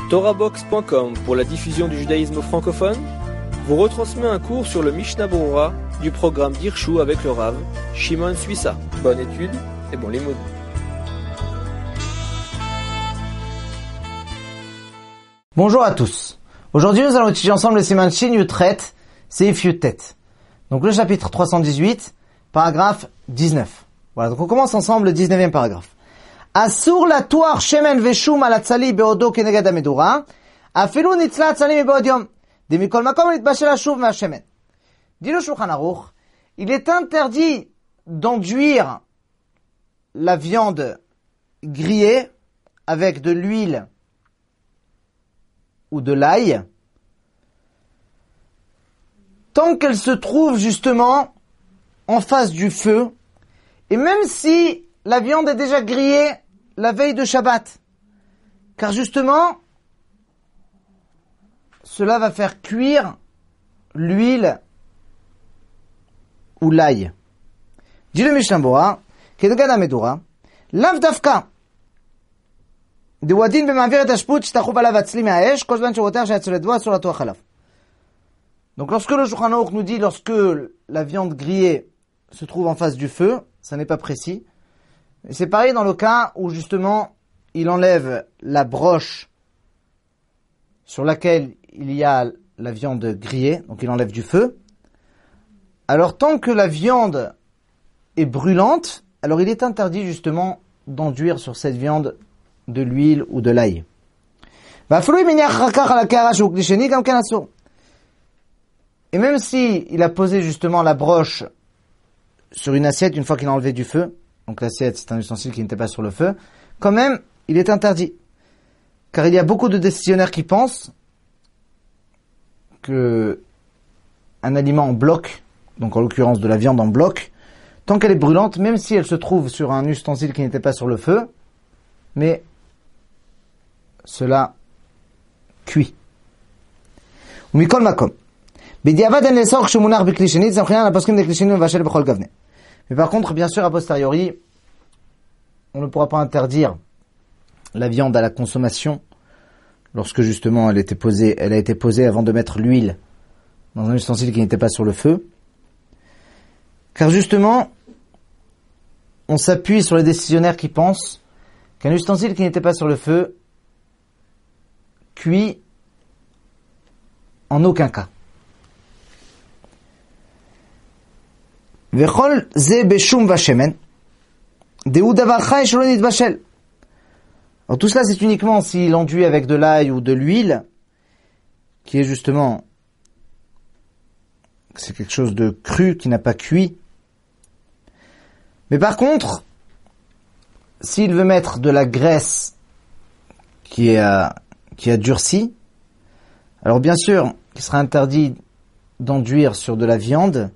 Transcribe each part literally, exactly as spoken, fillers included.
Torahbox point com pour la diffusion du judaïsme francophone vous retransmet un cours sur le Mishnah Berurah du programme d'Hirshu avec le Rav Shimon Suissa. Bonne étude et bon limoud. Bonjour à tous. Aujourd'hui, nous allons étudier ensemble le Siman Shin Yutret, Seif Yutet. Donc le chapitre trois cent dix-huit, paragraphe dix-neuf. Voilà, donc on commence ensemble le dix-neuvième paragraphe. Asur la toar shemen veshum al atzali beodo kenegad hamedura, afilu nitzla atzali mebeod yom, de mikol makom nitbashel hashuv me'ashemen. Dit le Shulchan Aruch, il est interdit d'enduire la viande grillée avec de l'huile ou de l'ail, tant qu'elle se trouve justement en face du feu, et même si la viande est déjà grillée la veille de Shabbat, car justement, cela va faire cuire l'huile ou l'ail. Dit le Mishnah Berurah, Kenegad hamedura, lav dafka, דוודין במעביר את השפוט שתחוב עליו הצלי מהאש, כל זמן שרותח שיצא לדבו אסור לטוח עליו. Donc lorsque le Shulchan Aruch nous dit lorsque la viande grillée se trouve en face du feu, ça n'est pas précis. Et c'est pareil dans le cas où justement il enlève la broche sur laquelle il y a la viande grillée, donc il enlève du feu. Alors tant que la viande est brûlante, alors il est interdit justement d'enduire sur cette viande de l'huile ou de l'ail. Et même si il a posé justement la broche sur une assiette une fois qu'il a enlevé du feu, donc l'assiette c'est un ustensile qui n'était pas sur le feu, quand même il est interdit. Car il y a beaucoup de décisionnaires qui pensent que un aliment en bloc, donc en l'occurrence de la viande en bloc, tant qu'elle est brûlante, même si elle se trouve sur un ustensile qui n'était pas sur le feu, mais cela cuit. Mais par contre, bien sûr, a posteriori, on ne pourra pas interdire la viande à la consommation lorsque justement elle était posée, elle a été posée avant de mettre l'huile dans un ustensile qui n'était pas sur le feu. Car justement, on s'appuie sur les décisionnaires qui pensent qu'un ustensile qui n'était pas sur le feu cuit en aucun cas. Vechol ze beshum vashemen deu davar chay shelo nitbashel. Alors tout cela c'est uniquement s'il enduit avec de l'ail ou de l'huile, qui est justement c'est quelque chose de cru qui n'a pas cuit. Mais par contre, s'il veut mettre de la graisse qui a, qui a durci, alors bien sûr, il sera interdit d'enduire sur de la viande,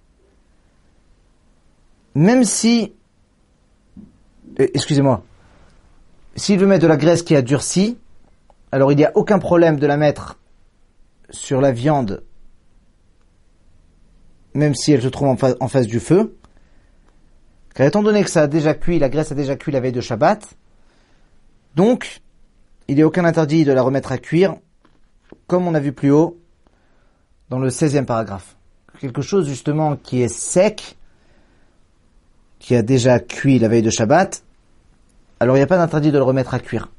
même si, euh, excusez-moi, s'il veut mettre de la graisse qui a durci, alors il n'y a aucun problème de la mettre sur la viande, même si elle se trouve en, fa- en face du feu, car étant donné que ça a déjà cuit, la graisse a déjà cuit la veille de Shabbat, donc il n'y a aucun interdit de la remettre à cuire, comme on a vu plus haut dans le seizième paragraphe. Quelque chose justement qui est sec, qui a déjà cuit la veille de Shabbat, alors il n'y a pas d'interdit de le remettre à cuire.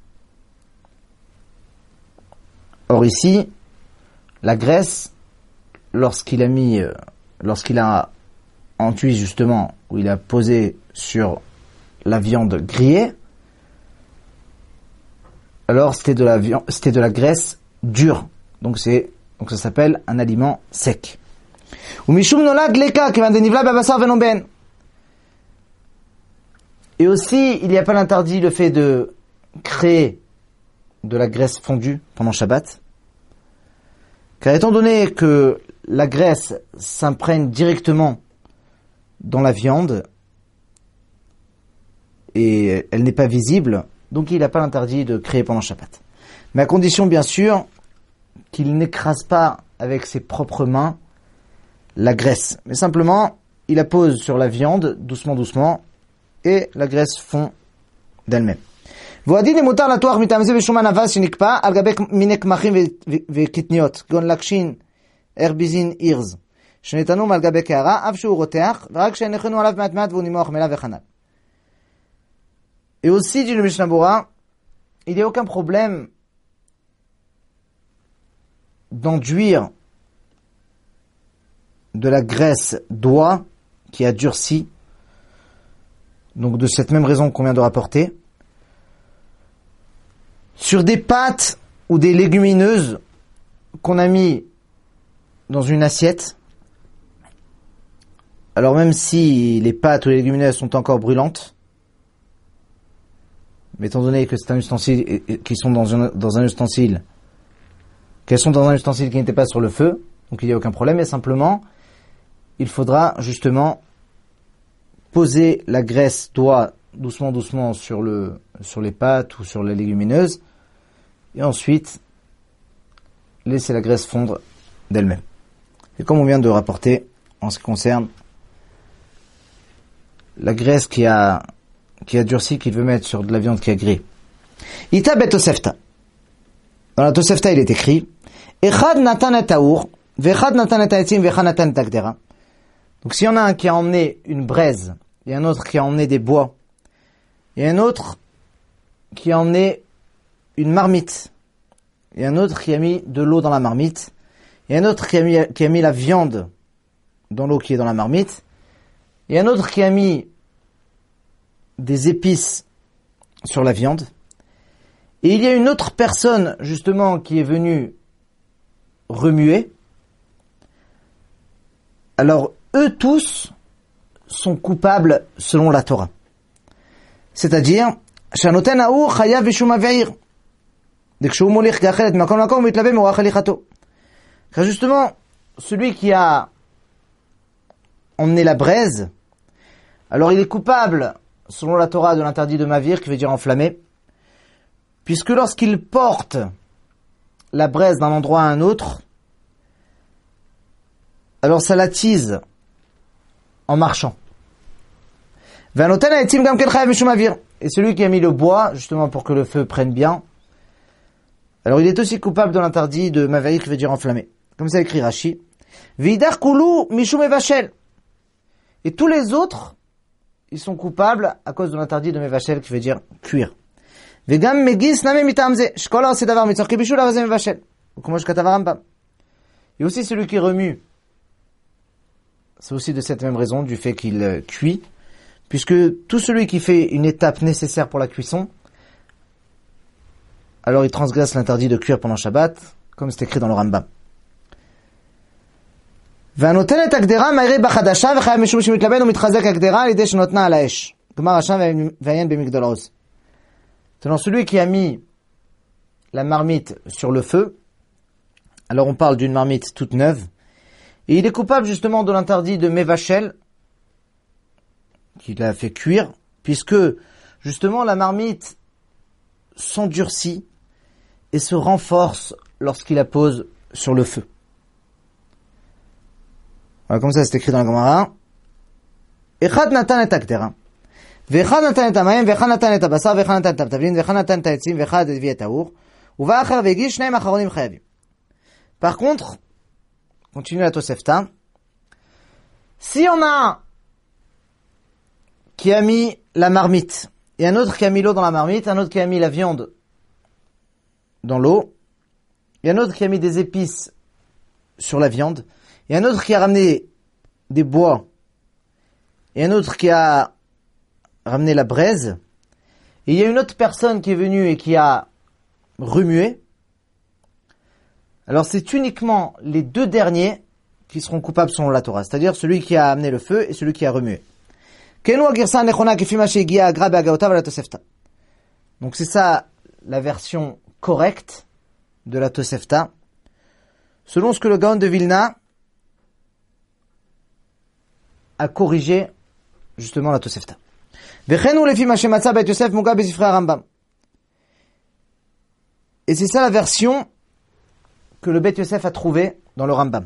Or ici, la graisse, lorsqu'il a mis, lorsqu'il a enduit justement, où il a posé sur la viande grillée, alors c'était de la viande, c'était de la graisse dure. Donc c'est, donc ça s'appelle un aliment sec. Et aussi, il n'y a pas l'interdit le fait de créer de la graisse fondue pendant Shabbat. Car étant donné que la graisse s'imprègne directement dans la viande et elle n'est pas visible, donc il n'a pas l'interdit de créer pendant Shabbat. Mais à condition bien sûr qu'il n'écrase pas avec ses propres mains la graisse, mais simplement il la pose sur la viande doucement doucement et la graisse fond d'elle-même. והדין למותר לטוח מטעם זה בשומן אבז שנקפא על גבי מיני קמחים וקטניות, כגון לקשין, ארביזין, אירז, שנתנו מעל גבי קערה, אף שהוא רותח, ורק שהנחנו עליו מעט מעט והוא נימוח מלא וחנל. Et aussi, dit le Mishnah Bora, il n'y a aucun problème d'enduire de la graisse d'oie qui a durci, donc de cette même raison qu'on vient de rapporter, sur des pâtes ou des légumineuses qu'on a mis dans une assiette. Alors même si les pâtes ou les légumineuses sont encore brûlantes, mais étant donné que c'est un ustensile, qui sont dans un, dans un ustensile, qu'elles sont dans un ustensile qui n'était pas sur le feu, donc il n'y a aucun problème, mais simplement, il faudra justement poser la graisse d'oie doucement, doucement sur le, sur les pâtes ou sur les légumineuses, et ensuite, laisser la graisse fondre d'elle-même. Et comme on vient de rapporter, en ce qui concerne la graisse qui a, qui a durci, qu'il veut mettre sur de la viande qui a grillé. Ita bet Tosefta. Dans la Tosefta, il est écrit, Echad natan et taour, vechad natan et haetzim, vechad natan et takdera. Donc s'il y en a un qui a emmené une braise, et un autre qui a emmené des bois, et un autre qui a emmené une marmite, et un autre qui a mis de l'eau dans la marmite, et un autre qui a mis, qui a mis la viande dans l'eau qui est dans la marmite, et un autre qui a mis des épices sur la viande, et il y a une autre personne justement qui est venue remuer. Alors eux tous sont coupables selon la Torah. C'est-à-dire, Shanoten Aour Chayav Vishum Aveir. Car justement, celui qui a emmené la braise, alors il est coupable, selon la Torah, de l'interdit de mavir, qui veut dire enflammé, puisque lorsqu'il porte la braise d'un endroit à un autre, alors ça l'attise en marchant. Et celui qui a mis le bois, justement pour que le feu prenne bien, alors il est aussi coupable de l'interdit de mavir, qui veut dire enflammé. Comme ça écrit Rashi. Vidar kulu mishum evashel. Et tous les autres, ils sont coupables à cause de l'interdit de mevashel, qui veut dire cuire. Vegam megis name mitamze. Shkola c'est davar mitzorki bishul avazem mevashel. Comme je katav Rambam. Et aussi celui qui remue. C'est aussi de cette même raison, du fait qu'il cuit, puisque tout celui qui fait une étape nécessaire pour la cuisson, alors il transgresse l'interdit de cuire pendant Shabbat, comme c'est écrit dans le Rambam. Selon celui qui a mis la marmite sur le feu, alors on parle d'une marmite toute neuve, et il est coupable justement de l'interdit de Mevachel, qu'il a fait cuire, puisque justement la marmite s'endurcit et se renforce lorsqu'il la pose sur le feu. Voilà, comme ça c'est écrit dans la Gemara. Echad natan et akdera, vechad natan et hamayim, vechad natan et habasar, vechad natan et habtavlin, vechad natan et haetzim, vechad et vi et haour, uva acher vegish shneim acharonim chayavim. Par contre, continue la Tosefta, si on a un qui a mis la marmite, et un autre qui a mis l'eau dans la marmite, un autre qui a mis la viande dans l'eau, et un autre qui a mis des épices sur la viande, et un autre qui a ramené des bois, et un autre qui a ramené la braise, et il y a une autre personne qui est venue et qui a remué, alors c'est uniquement les deux derniers qui seront coupables selon la Torah, c'est-à-dire celui qui a amené le feu et celui qui a remué. Donc c'est ça la version correcte de la Tosefta, selon ce que le Gaon de Vilna a corrigé justement la Tosefta. Et c'est ça la version que le Beth Yosef a trouvé dans le Rambam.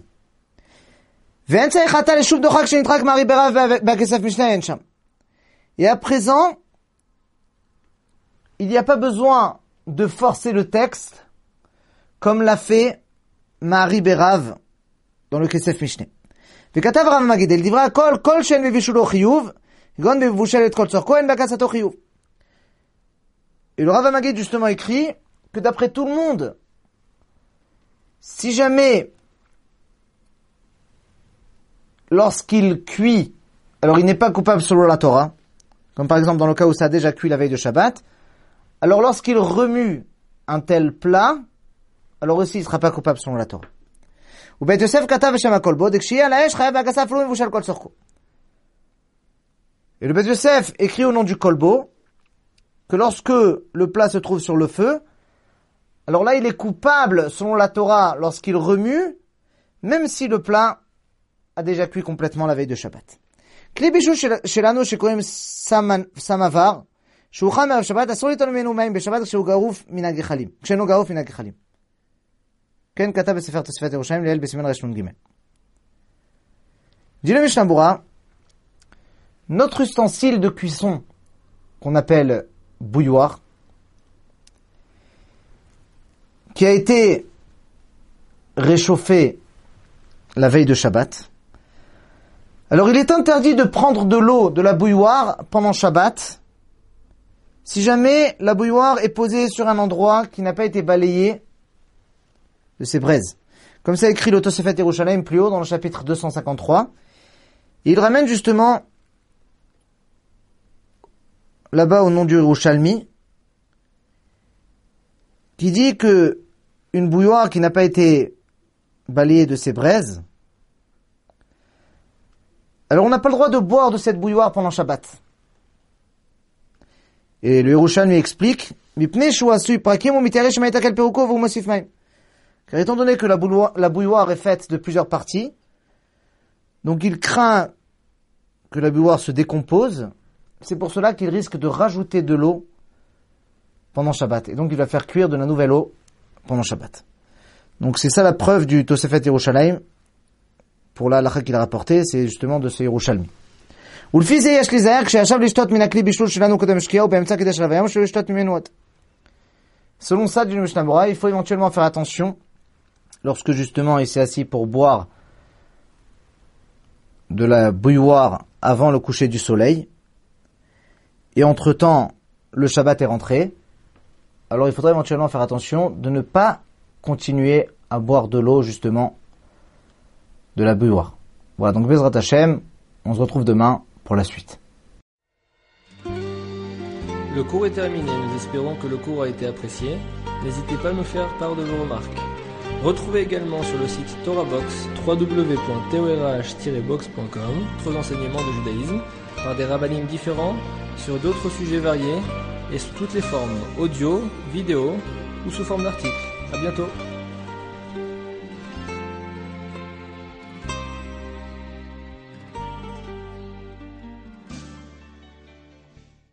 Et à présent, il n'y a pas besoin de forcer le texte comme l'a fait Mahari Berav dans le Kesef Mishneh. וכתב רב מגיד, דברי הכל, כל שאין בבישולו חיוב, כגון בבושלת כל צורכו, אין בהקצתו חיוב. Et le Rav Magid justement écrit que d'après tout le monde, si jamais, lorsqu'il cuit, alors il n'est pas coupable selon la Torah, comme par exemple dans le cas où ça a déjà cuit la veille de Shabbat, alors lorsqu'il remue un tel plat, alors aussi il ne sera pas coupable selon la Torah. ובית יוסף כתב בשם הכל בו, דכשיהיה על האש חייב בהגסה אפילו מבושל כל צורכו. Et le Beit Yosef écrit au nom du kolbo que lorsque le plat se trouve sur le feu, alors là il est coupable selon la Torah lorsqu'il remue, même si le plat a déjà cuit complètement la veille de Shabbat. כלי בישול שלנו שקוראים סמבר, שהוכן מערב שבת, אסור ליטול ממנו מים בשבת כשהוא גרוף מן הגחלים, כשאינו גרוף מן הגחלים. כן כתב בספר תוספת ירושלים ליל בסימן רש"ג. Dit le Mishnah Berurah, notre ustensile de cuisson qu'on appelle bouilloire, qui a été réchauffé la veille de Shabbat, alors il est interdit de prendre de l'eau de la bouilloire pendant Shabbat si jamais la bouilloire est posée sur un endroit qui n'a pas été balayé de ses braises. Comme ça écrit le Tosefet Yerushalayim plus haut dans le chapitre deux cent cinquante-trois. Et il ramène justement là-bas au nom du Yerushalmi qui dit que une bouilloire qui n'a pas été balayée de ses braises, alors on n'a pas le droit de boire de cette bouilloire pendant Shabbat. Et le Yerushalmi explique car étant donné que la bouilloire, la bouilloire est faite de plusieurs parties, donc il craint que la bouilloire se décompose, c'est pour cela qu'il risque de rajouter de l'eau pendant Shabbat. Et donc il va faire cuire de la nouvelle eau pendant Shabbat. Donc c'est ça la preuve du Tosefet Yerushalayim, pour la halakha qu'il a rapporté, c'est justement de ce Yerushalmi. ולפי זה יש להיזהר כשישב לשתות מן הכלי בישול שלנו קודם שקיעה ובאמצע קידש רב היום שלא לשתות ממנו עוד. Selon ça du Mishnah Berurah, il faut éventuellement faire attention lorsque justement il s'est assis pour boire de la bouilloire avant le coucher du soleil et entre-temps le Shabbat est rentré, alors il faudrait éventuellement faire attention de ne pas continuer à boire de l'eau justement de la bouilloire. Voilà, donc Bezrat Hashem, on se retrouve demain pour la suite. Le cours est terminé, nous espérons que le cours a été apprécié. N'hésitez pas à nous faire part de vos remarques. Retrouvez également sur le site TorahBox w w w point torah tiret box point com d'autres enseignements de judaïsme par des rabbinim différents sur d'autres sujets variés et sous toutes les formes audio, vidéo ou sous forme d'articles. À bientôt.